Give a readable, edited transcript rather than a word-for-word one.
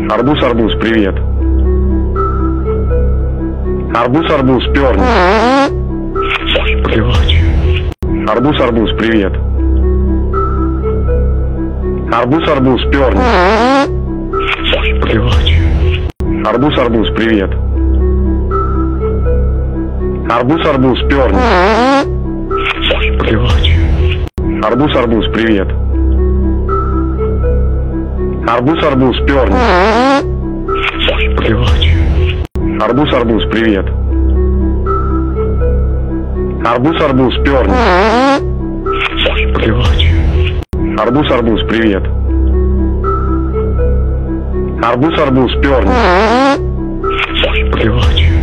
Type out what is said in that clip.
Арбуз, привет. Арбуз, перни. Плевать. Арбуз, привет. Арбуз, перни. Плевать. Арбуз, привет. Арбуз, перни. Плевать. Арбуз, привет. Арбуз, перни. Плевать. Арбуз, привет. Арбуз, перни. Плевать. Арбуз, привет. Арбуз, перни. Плевать.